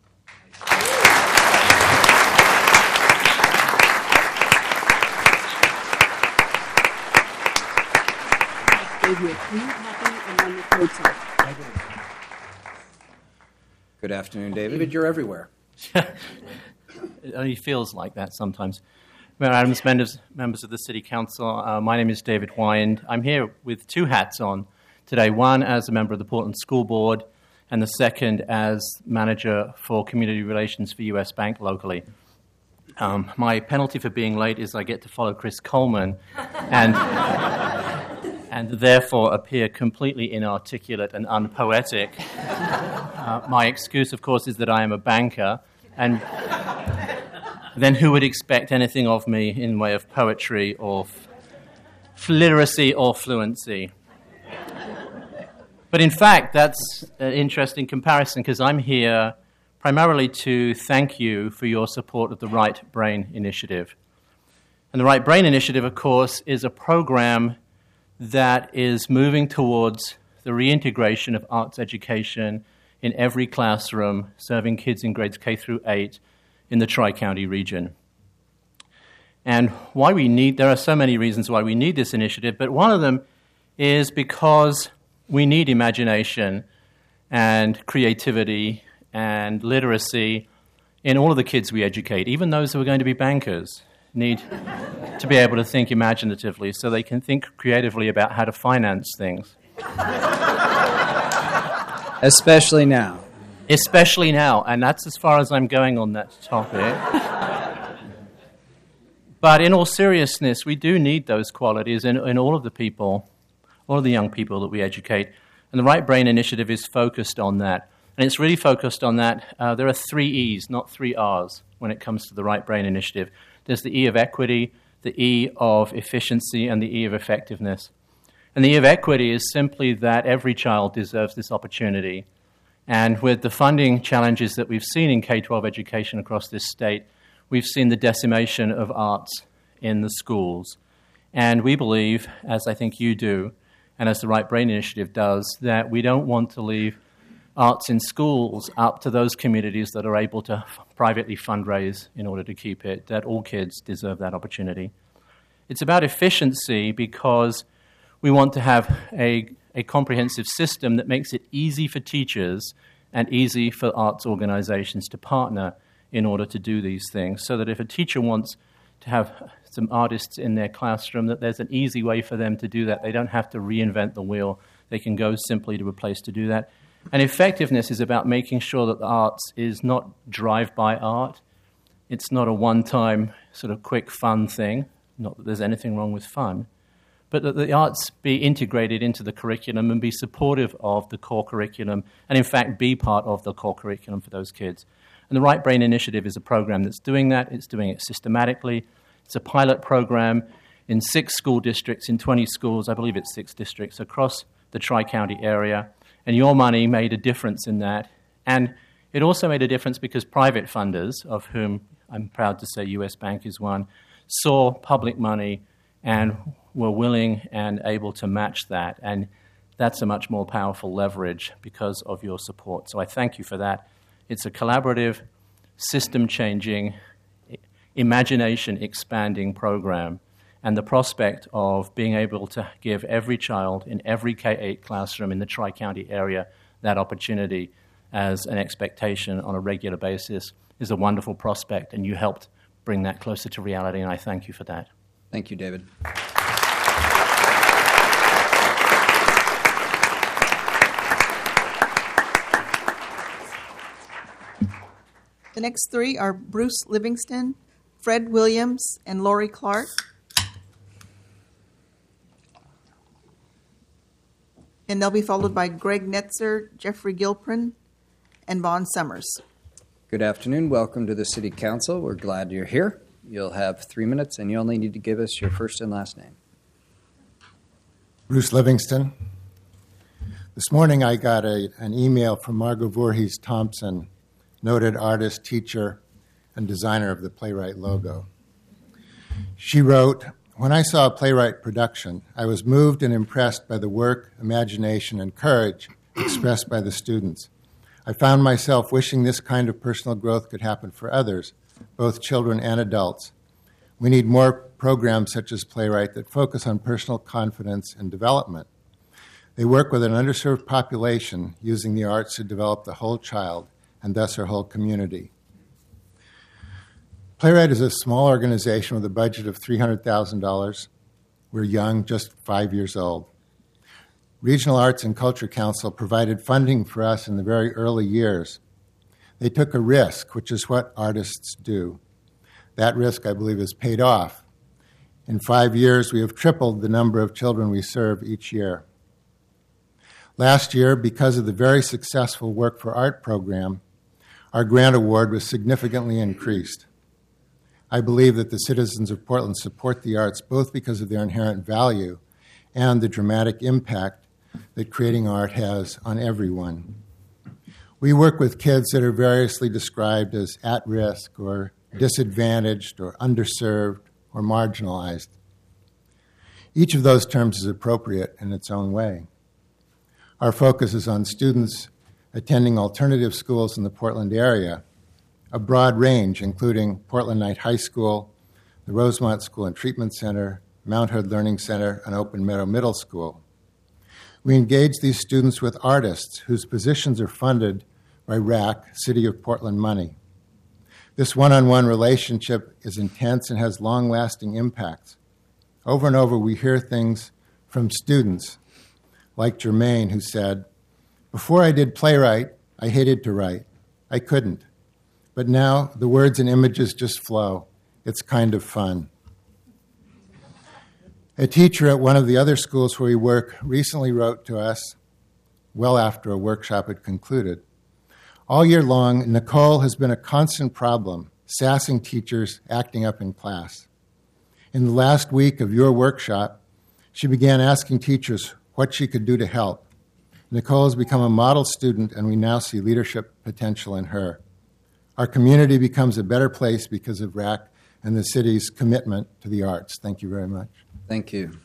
Gave you a clean copy and one with notes on it. Good afternoon, David. David, you're everywhere. It only feels like that sometimes. Mayor Adams, members, members of the City Council, uh, my name is David Wyand. I'm here with two hats on today, one as a member of the Portland School Board and the second as manager for community relations for U S Bank locally. Um, my penalty for being late is I get to follow Chris Coleman and, and therefore appear completely inarticulate and unpoetic. Uh, my excuse, of course, is that I am a banker, and then who would expect anything of me in way of poetry or f- literacy or fluency? But in fact, that's an interesting comparison because I'm here primarily to thank you for your support of the Right Brain Initiative. And the Right Brain Initiative, of course, is a program that is moving towards the reintegration of arts education in every classroom, serving kids in grades K through eight in the Tri-County region. And why we need, there are so many reasons why we need this initiative, but one of them is because we need imagination and creativity and literacy in all of the kids we educate. Even those who are going to be bankers need to be able to think imaginatively so they can think creatively about how to finance things. Especially now. Especially now, and that's as far as I'm going on that topic. But in all seriousness, we do need those qualities in, in all of the people, all of the young people that we educate. And the Right Brain Initiative is focused on that. And it's really focused on that. Uh, there are three E's, not three R's, when it comes to the Right Brain Initiative. There's the E of equity, the E of efficiency, and the E of effectiveness. And the E of equity is simply that every child deserves this opportunity. And with the funding challenges that we've seen in K twelve education across this state, we've seen the decimation of arts in the schools. And we believe, as I think you do, and as the Right Brain Initiative does, that we don't want to leave arts in schools up to those communities that are able to f- privately fundraise in order to keep it, that all kids deserve that opportunity. It's about efficiency because we want to have a, a comprehensive system that makes it easy for teachers and easy for arts organizations to partner in order to do these things, so that if a teacher wants to have some artists in their classroom, that there's an easy way for them to do that. They don't have to reinvent the wheel. They can go simply to a place to do that. And effectiveness is about making sure that the arts is not drive-by art. It's not a one-time sort of quick fun thing, not that there's anything wrong with fun, but that the arts be integrated into the curriculum and be supportive of the core curriculum and, in fact, be part of the core curriculum for those kids. And the Right Brain Initiative is a program that's doing that. It's doing it systematically. It's a pilot program in six school districts, in twenty schools, I believe it's six districts, across the Tri-County area. And your money made a difference in that. And it also made a difference because private funders, of whom I'm proud to say U S Bank is one, saw public money and were willing and able to match that. And that's a much more powerful leverage because of your support. So I thank you for that. It's a collaborative, system-changing, imagination-expanding program. And the prospect of being able to give every child in every K eight classroom in the Tri-County area that opportunity as an expectation on a regular basis is a wonderful prospect, and you helped bring that closer to reality, and I thank you for that. Thank you, David. The next three are Bruce Livingston, Fred Williams, and Lori Clark. And they'll be followed by Greg Netzer, Jeffrey Gilprin, and Vaughn Summers. Good afternoon. Welcome to the City Council. We're glad you're here. You'll have three minutes, and you only need to give us your first and last name. Bruce Livingston. This morning I got a, an email from Margot Voorhees Thompson, noted artist, teacher, and designer of the Playwright logo. She wrote, "When I saw a Playwright production, I was moved and impressed by the work, imagination, and courage expressed by the students. I found myself wishing this kind of personal growth could happen for others, both children and adults. We need more programs such as Playwright that focus on personal confidence and development. They work with an underserved population using the arts to develop the whole child and thus our whole community." Playwright is a small organization with a budget of three hundred thousand dollars. We're young, just five years old. Regional Arts and Culture Council provided funding for us in the very early years. They took a risk, which is what artists do. That risk, I believe, has paid off. In five years, we have tripled the number of children we serve each year. Last year, because of the very successful Work for Art program, our grant award was significantly increased. I believe that the citizens of Portland support the arts both because of their inherent value and the dramatic impact that creating art has on everyone. We work with kids that are variously described as at risk or disadvantaged or underserved or marginalized. Each of those terms is appropriate in its own way. Our focus is on students attending alternative schools in the Portland area, a broad range including Portland Knight High School, the Rosemont School and Treatment Center, Mount Hood Learning Center, and Open Meadow Middle School. We engage these students with artists whose positions are funded by R A C, City of Portland money. This one-on-one relationship is intense and has long-lasting impacts. Over and over, we hear things from students, like Jermaine, who said, "Before I did Playwright, I hated to write. I couldn't. But now the words and images just flow. It's kind of fun." A teacher at one of the other schools where we work recently wrote to us, well after a workshop had concluded, "All year long, Nicole has been a constant problem, sassing teachers, acting up in class. In the last week of your workshop, she began asking teachers what she could do to help. Nicole has become a model student, and we now see leadership potential in her. Our community becomes a better place because of R A C and the city's commitment to the arts." Thank you very much. Thank you.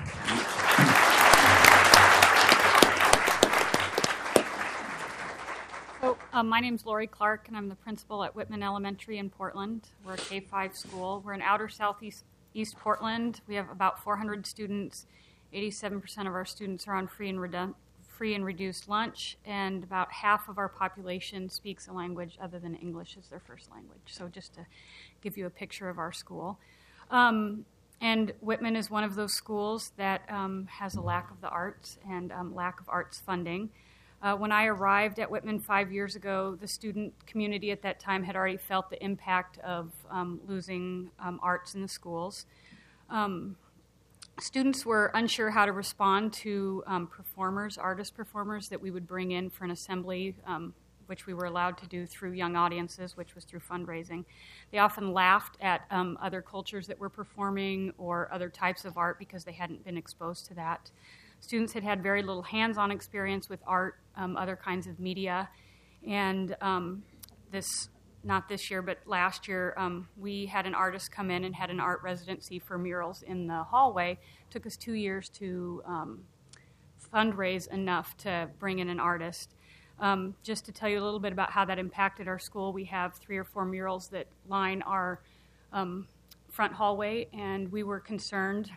So, um, my name's Lori Clark, and I'm the principal at Whitman Elementary in Portland. We're a K five school. We're in outer southeast East Portland. We have about four hundred students. eighty-seven percent of our students are on free and, redu- free and reduced lunch, and about half of our population speaks a language other than English as their first language. So just to give you a picture of our school. Um, and Whitman is one of those schools that um, has a lack of the arts and um, lack of arts funding. Uh, when I arrived at Whitman five years ago, the student community at that time had already felt the impact of um, losing um, arts in the schools. Um, students were unsure how to respond to um, performers, artist performers that we would bring in for an assembly, um, which we were allowed to do through young audiences, which was through fundraising. They often laughed at um, other cultures that were performing or other types of art because they hadn't been exposed to that. Students had had very little hands-on experience with art, um, other kinds of media, and um, this, not this year, but last year, um, we had an artist come in and had an art residency for murals in the hallway. It took us two years to um, fundraise enough to bring in an artist. Um, just to tell you a little bit about how that impacted our school, we have three or four murals that line our um, front hallway, and we were concerned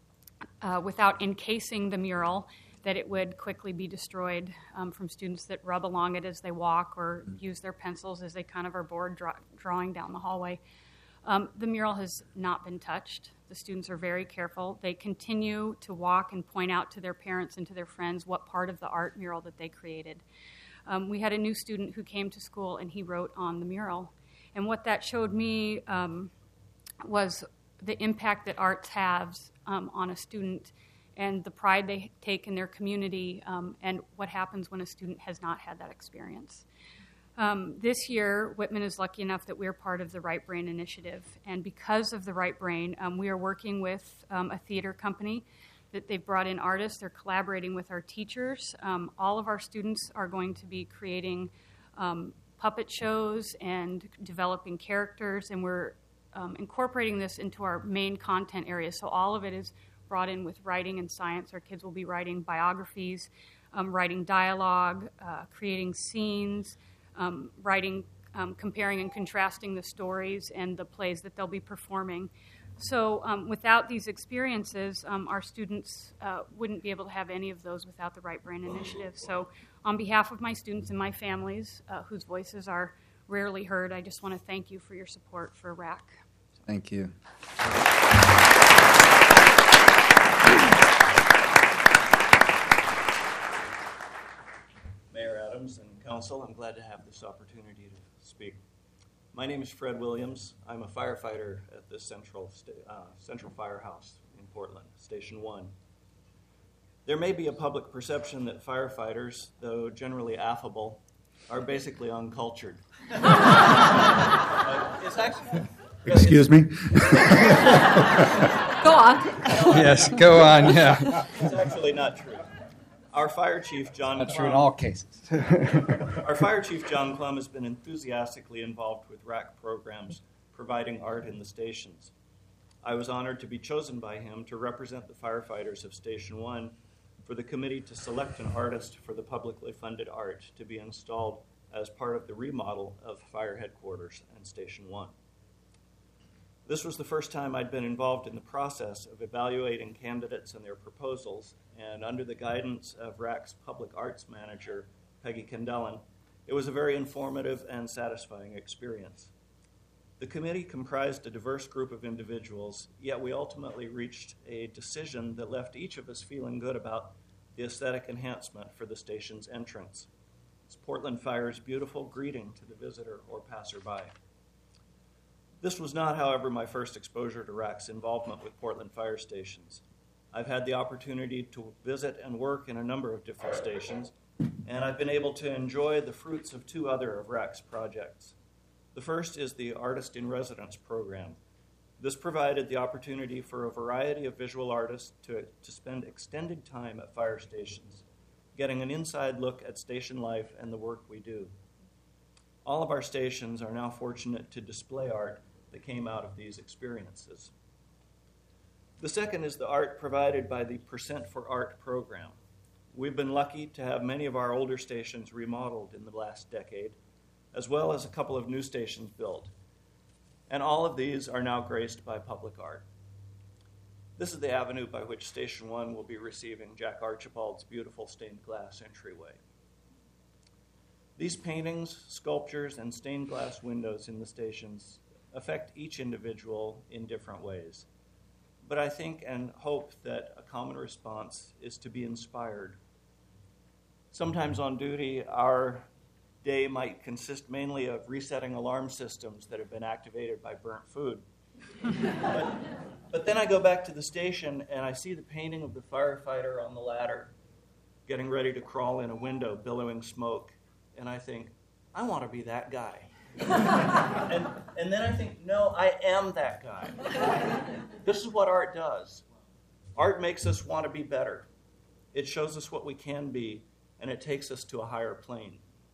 Uh, without encasing the mural, that it would quickly be destroyed um, from students that rub along it as they walk or use their pencils as they kind of are bored draw- drawing down the hallway. Um, the mural has not been touched. The students are very careful. They continue to walk and point out to their parents and to their friends what part of the art mural that they created. Um, we had a new student who came to school and he wrote on the mural. And what that showed me um, was the impact that arts has um, on a student and the pride they take in their community um, and what happens when a student has not had that experience. Um, this year, Whitman is lucky enough that we're part of the Right Brain Initiative. And because of the Right Brain, um, we are working with um, a theater company that they've brought in artists. They're collaborating with our teachers. Um, all of our students are going to be creating um, puppet shows and developing characters, and we're um, incorporating this into our main content area. So all of it is brought in with writing and science. Our kids will be writing biographies, um, writing dialogue, uh, creating scenes, um, writing, um, comparing and contrasting the stories and the plays that they'll be performing. So um, without these experiences, um, our students uh, wouldn't be able to have any of those without the Right Brain Initiative. So on behalf of my students and my families, uh, whose voices are rarely heard, I just want to thank you for your support for R A C. Thank you. Mayor Adams and Council, I'm glad to have this opportunity to speak. My name is Fred Williams. I'm a firefighter at the Central, uh, Central Firehouse in Portland, Station one. There may be a public perception that firefighters, though generally affable, are basically uncultured. uh, it's actually, Excuse me? Go on. Yes, go on, yeah. It's actually not true. Our fire chief, John Not Klum, true in all cases. Our fire chief, John Klum, has been enthusiastically involved with R A C programs providing art in the stations. I was honored to be chosen by him to represent the firefighters of Station one for the committee to select an artist for the publicly funded art to be installed as part of the remodel of fire headquarters and Station one. This was the first time I'd been involved in the process of evaluating candidates and their proposals, and under the guidance of R A C's public arts manager, Peggy Kendellen, it was a very informative and satisfying experience. The committee comprised a diverse group of individuals, yet we ultimately reached a decision that left each of us feeling good about the aesthetic enhancement for the station's entrance. It's Portland Fire's beautiful greeting to the visitor or passerby. This was not, however, my first exposure to R A C's involvement with Portland fire stations. I've had the opportunity to visit and work in a number of different stations, and I've been able to enjoy the fruits of two other of R A C's projects. The first is the Artist in Residence program. This provided the opportunity for a variety of visual artists to, to spend extended time at fire stations, getting an inside look at station life and the work we do. All of our stations are now fortunate to display art that came out of these experiences. The second is the art provided by the Percent for Art program. We've been lucky to have many of our older stations remodeled in the last decade, as well as a couple of new stations built. And all of these are now graced by public art. This is the avenue by which Station one will be receiving Jack Archibald's beautiful stained glass entryway. These paintings, sculptures, and stained glass windows in the stations affect each individual in different ways. But I think and hope that a common response is to be inspired. Sometimes on duty, our day might consist mainly of resetting alarm systems that have been activated by burnt food. but, but then I go back to the station and I see the painting of the firefighter on the ladder, getting ready to crawl in a window, billowing smoke. And I think, I want to be that guy. and, and then I think, no, I am that guy. This is what art does. Art makes us want to be better. It shows us what we can be, and it takes us to a higher plane.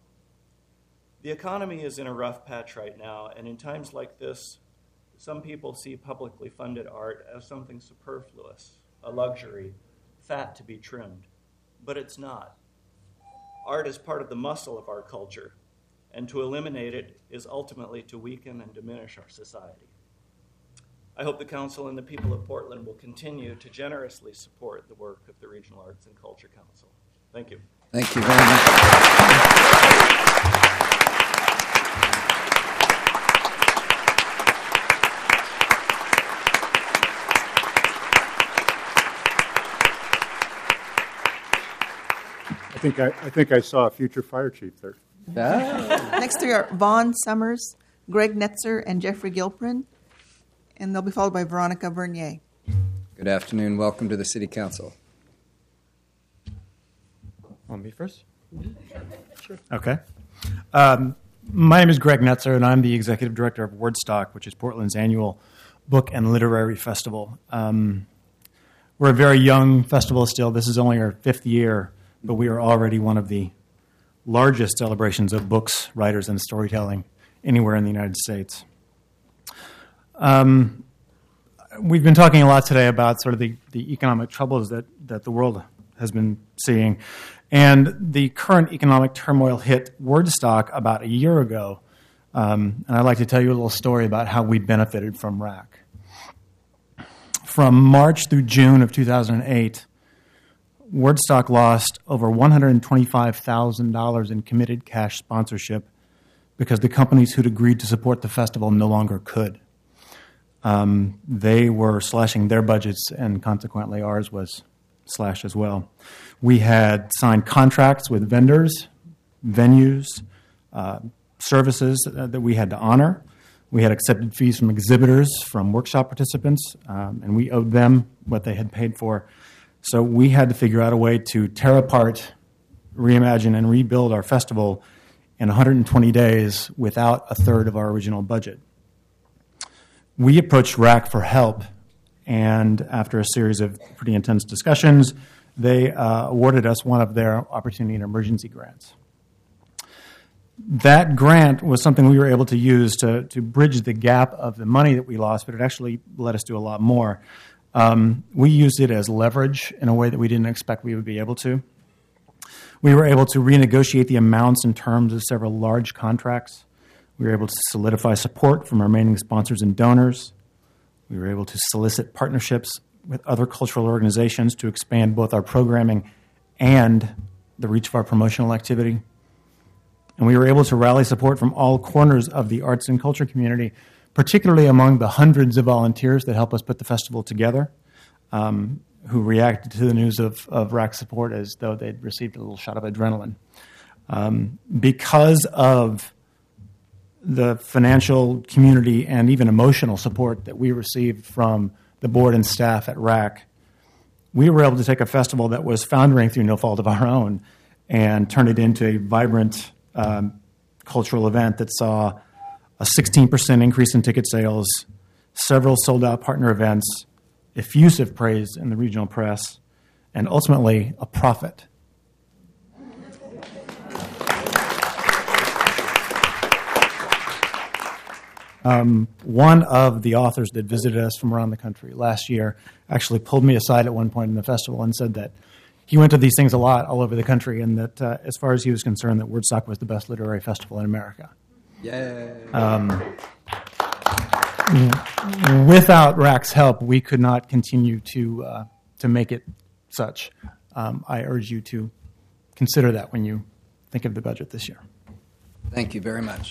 The economy is in a rough patch right now, and in times like this, some people see publicly funded art as something superfluous, a luxury, fat to be trimmed. But it's not. Art is part of the muscle of our culture, and to eliminate it is ultimately to weaken and diminish our society. I hope the Council and the people of Portland will continue to generously support the work of the Regional Arts and Culture Council. Thank you. Thank you very much. I think I, I think I saw a future fire chief there. Next three are Vaughn Summers, Greg Netzer, and Jeffrey Gilprin, and they'll be followed by Veronica Vernier. Good afternoon. Welcome to the City Council. Want me first? Sure. Okay. Um, my name is Greg Netzer, and I'm the executive director of Wordstock, which is Portland's annual book and literary festival. Um, we're a very young festival still. This is only our fifth year, but we are already one of the largest celebrations of books, writers, and storytelling anywhere in the United States. Um, we've been talking a lot today about sort of the, the economic troubles that, that the world has been seeing. And the current economic turmoil hit Wordstock about a year ago. Um, and I'd like to tell you a little story about how we benefited from R A C. From March through June of two thousand eight, Wordstock lost over one hundred twenty-five thousand dollars in committed cash sponsorship because the companies who'd agreed to support the festival no longer could. Um, they were slashing their budgets, and consequently ours was slashed as well. We had signed contracts with vendors, venues, uh, services that we had to honor. We had accepted fees from exhibitors, from workshop participants, um, and we owed them what they had paid for. So we had to figure out a way to tear apart, reimagine, and rebuild our festival in one hundred twenty days without a third of our original budget. We approached R A C for help, and after a series of pretty intense discussions, they uh, awarded us one of their Opportunity and Emergency grants. That grant was something we were able to use to, to bridge the gap of the money that we lost, but it actually let us do a lot more. Um, we used it as leverage in a way that we didn't expect we would be able to. We were able to renegotiate the amounts and terms of several large contracts. We were able to solidify support from our remaining sponsors and donors. We were able to solicit partnerships with other cultural organizations to expand both our programming and the reach of our promotional activity. And we were able to rally support from all corners of the arts and culture community, particularly among the hundreds of volunteers that help us put the festival together, um, who reacted to the news of, of R A C support as though they'd received a little shot of adrenaline. Um, because of the financial, community, and even emotional support that we received from the board and staff at R A C, we were able to take a festival that was foundering through no fault of our own and turn it into a vibrant um, cultural event that saw a sixteen percent increase in ticket sales, several sold-out partner events, effusive praise in the regional press, and ultimately a profit. Um, one of the authors that visited us from around the country last year actually pulled me aside at one point in the festival and said that he went to these things a lot all over the country, and that uh, as far as he was concerned, that Wordstock was the best literary festival in America. Yay. Um, without R A C's help, we could not continue to uh, to make it such. Um, I urge you to consider that when you think of the budget this year. Thank you very much.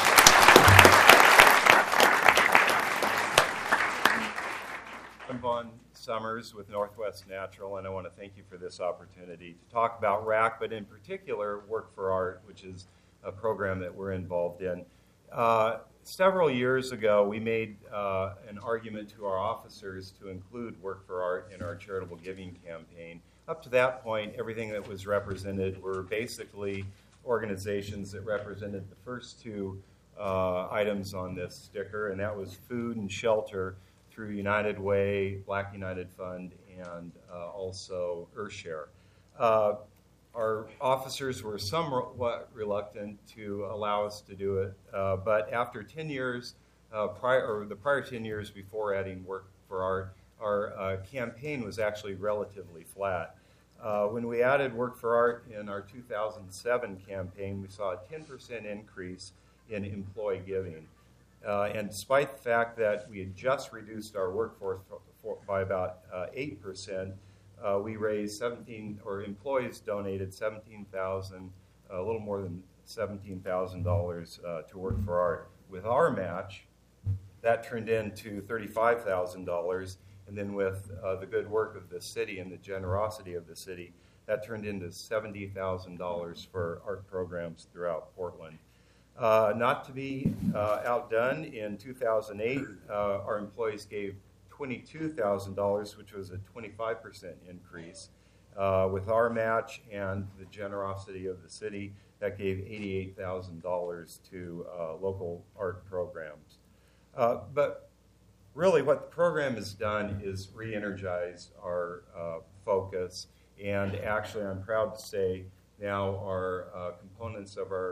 I'm Vaughn Summers with Northwest Natural, and I want to thank you for this opportunity to talk about R A C, but in particular Work for Art, which is a program that we're involved in. Uh, several years ago, we made uh, an argument to our officers to include Work for Art in our charitable giving campaign. Up to that point, everything that was represented were basically organizations that represented the first two uh, items on this sticker, and that was food and shelter through United Way, Black United Fund, and uh, also Earthshare. Uh, our officers were somewhat reluctant to allow us to do it, uh, but after ten years, uh, prior, or the prior ten years before adding Work for Art, our uh, campaign was actually relatively flat. Uh, when we added Work for Art in our two thousand seven campaign, we saw a ten percent increase in employee giving. Uh, and despite the fact that we had just reduced our workforce for, for, by about uh, eight percent, uh, we raised seventeen, or employees donated seventeen thousand, a little more than seventeen thousand dollars uh, to Work for Art. With our match, that turned into thirty-five thousand dollars, and then with uh, the good work of the city and the generosity of the city, that turned into seventy thousand dollars for art programs throughout Portland. Uh, not to be uh, outdone, in two thousand eight, uh, our employees gave twenty-two thousand dollars, which was a twenty-five percent increase. Uh, with our match and the generosity of the city, that gave eighty-eight thousand dollars to uh, local art programs. Uh, but really what the program has done is re-energize our uh, focus, and actually I'm proud to say now are uh, components of our